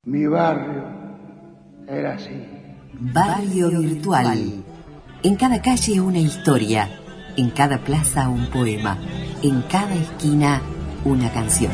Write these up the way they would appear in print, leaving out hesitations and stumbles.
Mi barrio era así. Barrio virtual. En cada calle una historia, en cada plaza un poema, en cada esquina una canción.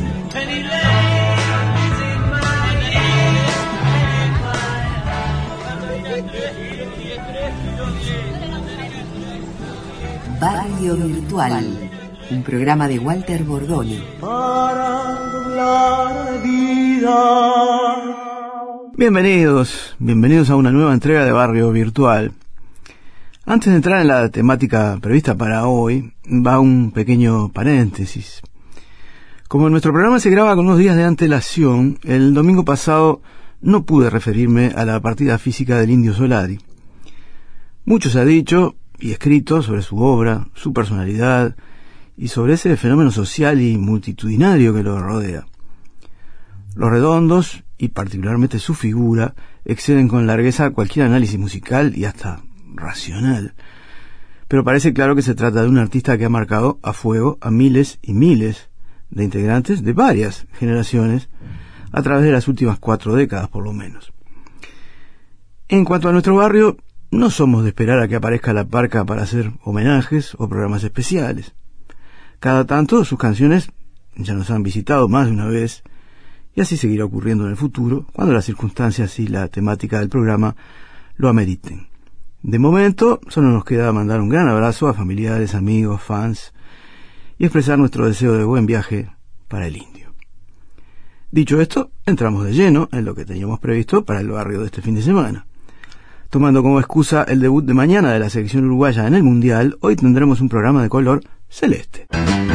Barrio virtual, un programa de Walter Bordoni. Para doblar la vida. Bienvenidos a una nueva entrega de Barrio Virtual. Antes de entrar en la temática prevista para hoy, va un pequeño paréntesis. Como nuestro programa se graba con unos días de antelación, el domingo pasado no pude referirme a la partida física del Indio Solari. Mucho se ha dicho y escrito sobre su obra, su personalidad y sobre ese fenómeno social y multitudinario que lo rodea. Los Redondos, y particularmente su figura, exceden con largueza cualquier análisis musical y hasta racional. Pero parece claro que se trata de un artista que ha marcado a fuego a miles y miles de integrantes de varias generaciones a través de las últimas 4 décadas por lo menos. En cuanto a nuestro barrio, no somos de esperar a que aparezca la parca para hacer homenajes o programas especiales. Cada tanto sus canciones ya nos han visitado más de una vez, y así seguirá ocurriendo en el futuro, cuando las circunstancias y la temática del programa lo ameriten. De momento, solo nos queda mandar un gran abrazo a familiares, amigos, fans, y expresar nuestro deseo de buen viaje para el Indio. Dicho esto, entramos de lleno en lo que teníamos previsto para el barrio de este fin de semana. Tomando como excusa el debut de mañana de la selección uruguaya en el Mundial, hoy tendremos un programa de color celeste.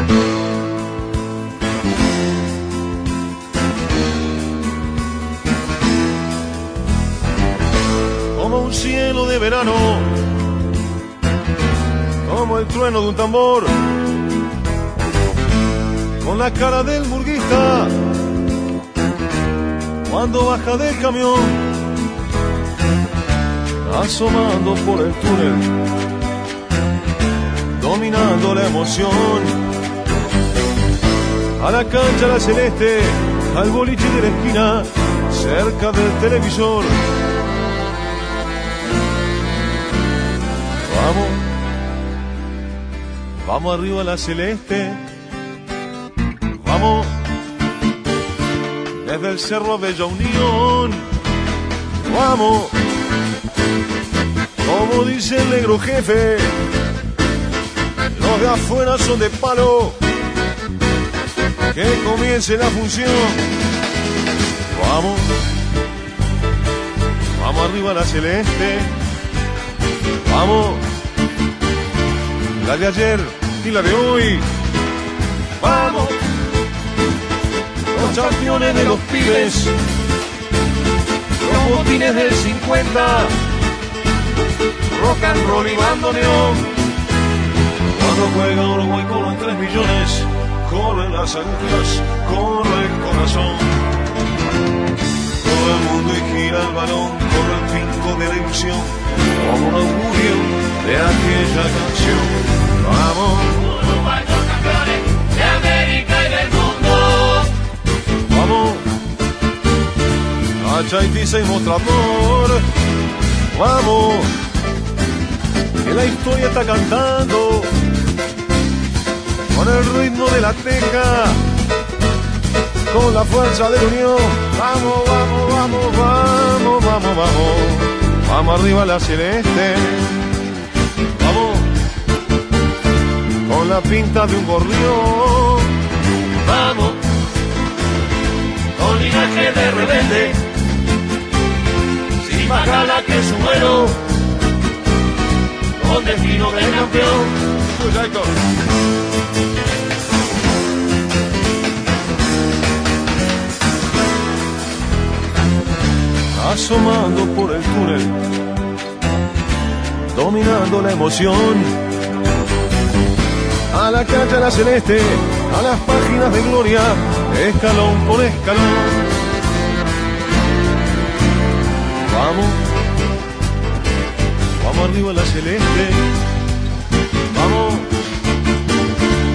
Como un cielo de verano, como el trueno de un tambor, con la cara del burguista cuando baja del camión, asomando por el túnel, dominando la emoción, a la cancha la celeste, al boliche de la esquina, cerca del televisor. Vamos arriba la celeste, vamos desde el cerro Bella Unión, vamos, como dice el negro jefe, los de afuera son de palo, que comience la función. Vamos arriba la celeste, vamos, la de ayer y la de hoy, vamos, los campeones de los pibes, los botines del 50, rock and roll y bandoneón. Cuando juega Uruguay con los 3 millones, corren las agujas, corre el corazón. Todo el mundo y gira el balón, corre el finco de la ilusión, como un augurio de aquella canción. Vamos, Uruguay son campeones de América y del mundo. Vamos, a Chaitiza y Mostrador. Vamos, que la historia está cantando con el ritmo de la teja, con la fuerza de la unión. Vamos, vamos, vamos, vamos, vamos, vamos, vamos arriba la celeste. Vamos, con la pinta de un gorrión. Vamos, con linaje de rebelde, sin más gala que su vuelo, con destino de campeón. Escucha, Héctor. Asomando por el túnel, dominando la emoción, a la cancha la celeste, a las páginas de gloria, escalón por escalón. Vamos arriba la celeste, vamos,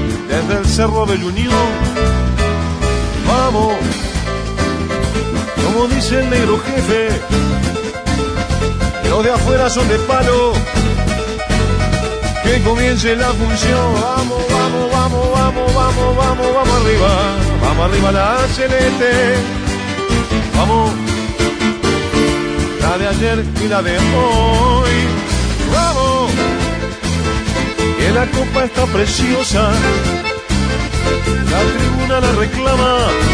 desde el cerro de Unión, vamos, como como dice el negro jefe, los de afuera son de palo. Que comience la función. Vamos, vamos, vamos, vamos, vamos, vamos, vamos arriba. Vamos arriba la celeste. Vamos. La de ayer y la de hoy. Vamos. Que la copa está preciosa. La tribuna la reclama.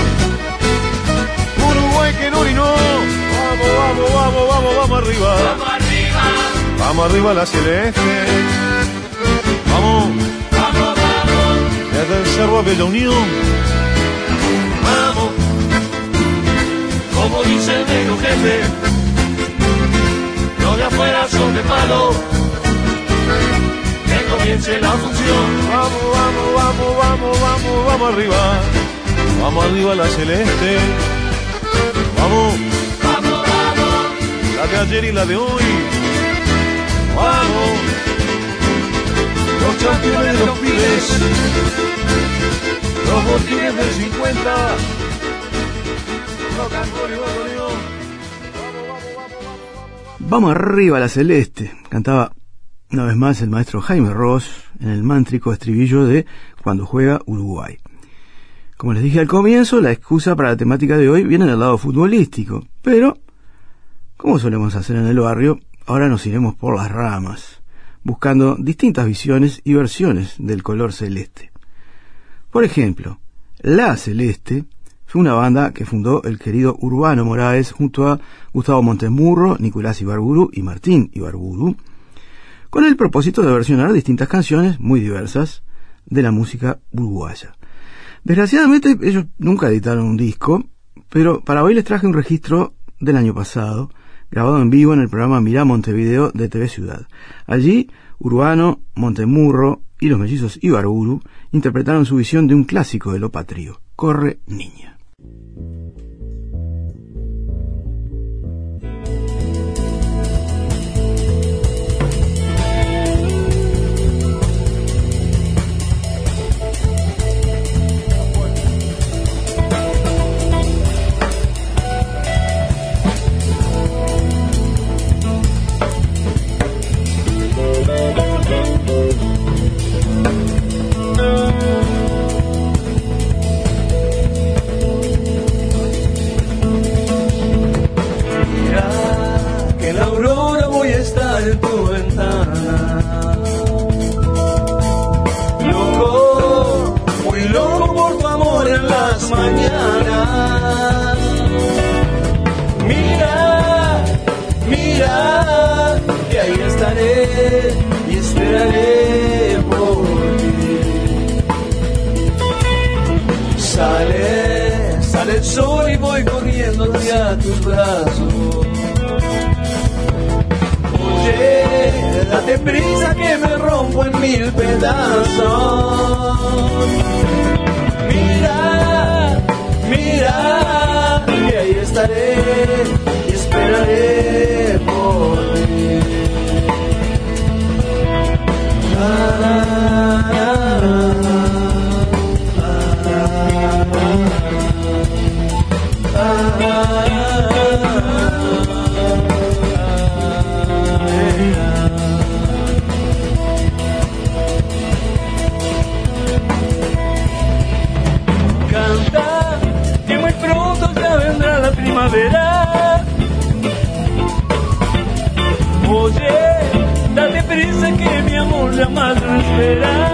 Uruguay que no orinó. Vamos, vamos, vamos, vamos, vamos arriba. Vamos arriba. Vamos arriba la celeste. Vamos, Vamos, vamos. desde el Cerro a Bella Unión. Vamos. Como dice el negro jefe, los de afuera son de palo. Que comience la función. Vamos, vamos, vamos, vamos, vamos, vamos arriba. Vamos arriba la celeste. Vamos, Vamos, vamos. la de ayer y la de hoy. Vamos, los campeones de los pibes. Los botines del 50. Rock and roll y bandoneón. Vamos, vamos, vamos, vamos. Vamos arriba la celeste, cantaba una vez más el maestro Jaime Ross en el mántrico estribillo de Cuando juega Uruguay. Como les dije al comienzo, la excusa para la temática de hoy viene del lado futbolístico, pero, como solemos hacer en el barrio, ahora nos iremos por las ramas, buscando distintas visiones y versiones del color celeste. Por ejemplo, La Celeste fue una banda que fundó el querido Urbano Moraes junto a Gustavo Montemurro, Nicolás Ibarburu y Martín Ibarburu, con el propósito de versionar distintas canciones muy diversas de la música uruguaya. Desgraciadamente ellos nunca editaron un disco, pero para hoy les traje un registro del año pasado, grabado en vivo en el programa Mirá Montevideo de TV Ciudad. Allí, Urbano, Montemurro y los mellizos Ibarburu interpretaron su visión de un clásico de lo patrio, Corre Niña. En tu ventana, loco, muy loco por tu amor en las mañanas. Mira, mira, que ahí estaré y esperaré por ti. Sale, sale el sol y voy corriendo hacia tus brazos. Date prisa que me rompo en mil pedazos. Mira, mira, que ahí estaré y esperaré por ti. Primavera. Oye, date prisa que mi amor jamás no espera.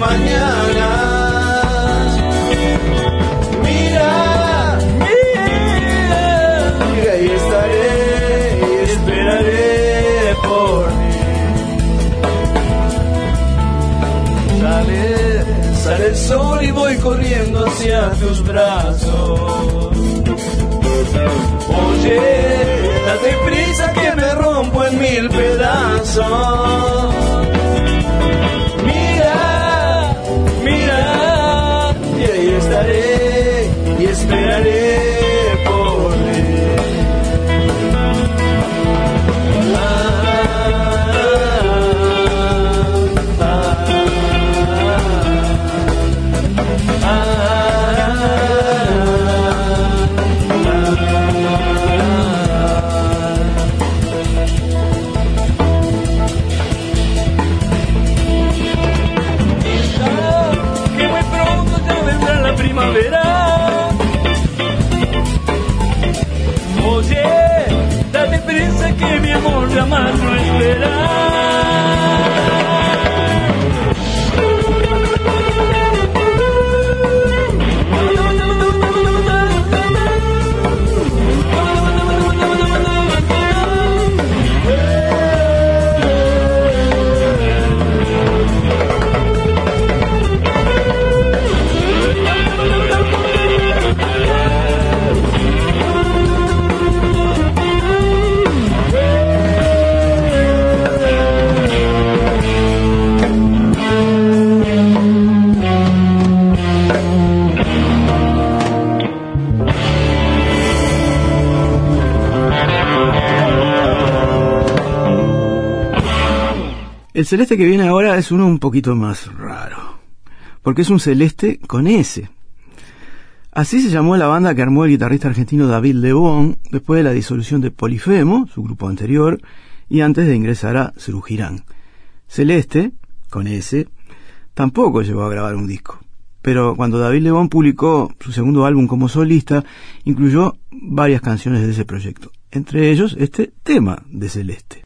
mañanas. Mira, mira, y estaré y esperaré por ti. Sale el sol y voy corriendo hacia tus brazos. Oye, date prisa que me rompo en mil pedazos. Mira, mira, y ahí estaré y esperaré por ti. Primavera. Oye, date prisa que mi amor jamás no espera. El celeste que viene ahora es uno un poquito más raro, porque es un celeste con S. Así se llamó la banda que armó el guitarrista argentino David Lebón después de la disolución de Polifemo, su grupo anterior, y antes de ingresar a Cerugirán. Celeste, con S, tampoco llegó a grabar un disco, pero cuando David Lebón publicó su segundo álbum como solista, incluyó varias canciones de ese proyecto, entre ellos este tema de Celeste.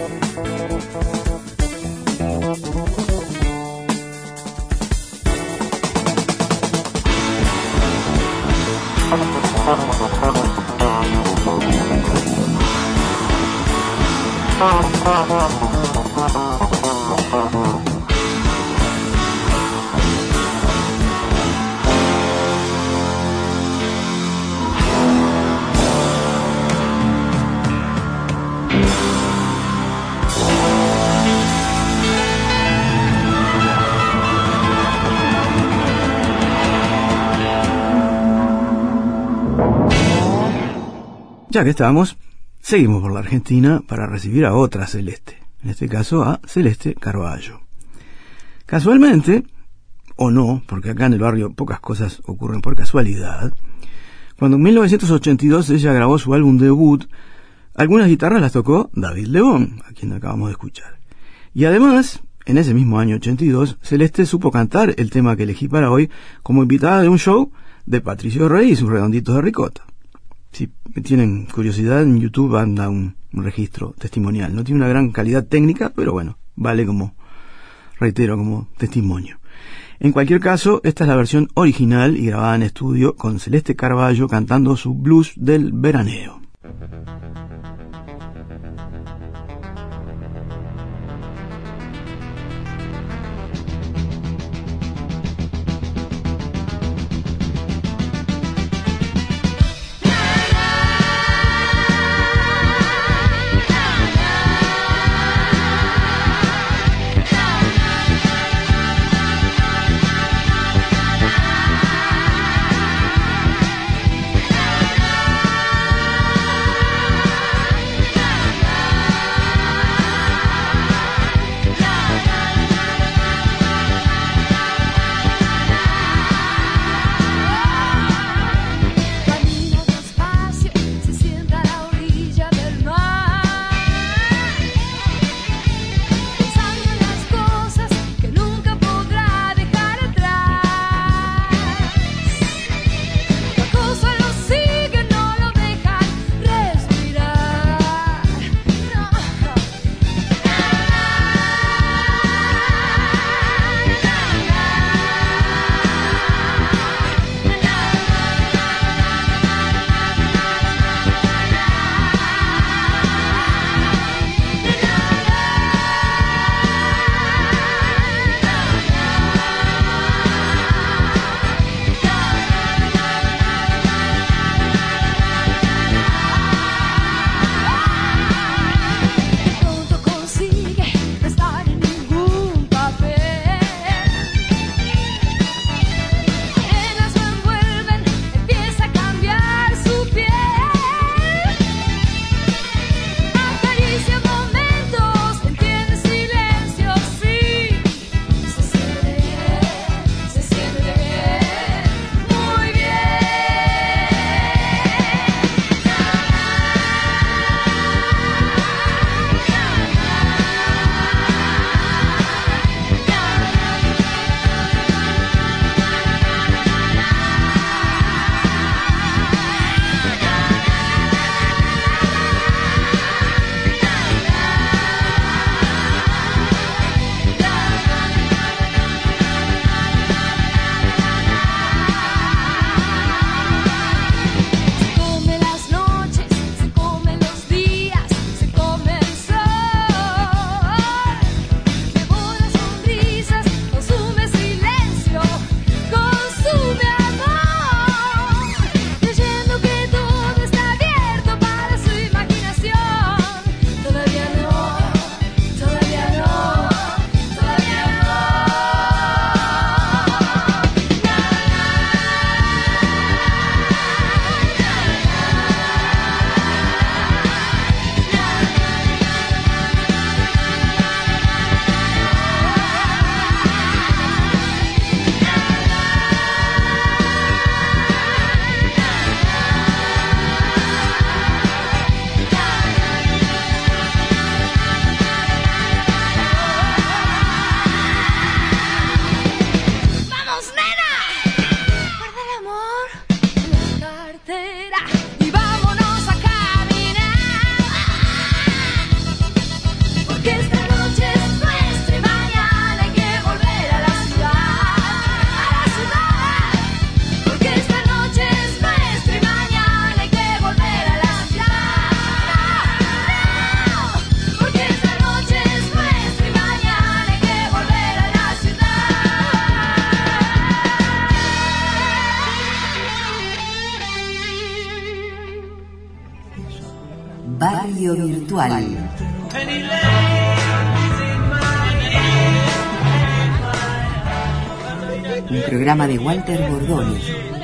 Ya que estamos, seguimos por la Argentina para recibir a otra Celeste, en este caso a Celeste Carballo. Casualmente, o no, porque acá en el barrio pocas cosas ocurren por casualidad, cuando en 1982 ella grabó su álbum debut, algunas guitarras las tocó David Lebón, a quien acabamos de escuchar. Y además, en ese mismo año 82, Celeste supo cantar el tema que elegí para hoy como invitada de un show de Patricio Rey y sus Redonditos de Ricota. Si tienen curiosidad, en YouTube anda un registro testimonial. No tiene una gran calidad técnica, pero bueno, vale como, reitero, como testimonio. En cualquier caso, esta es la versión original y grabada en estudio con Celeste Carballo cantando su blues del veraneo. Barrio Virtual. Un programa de Walter Bordoni.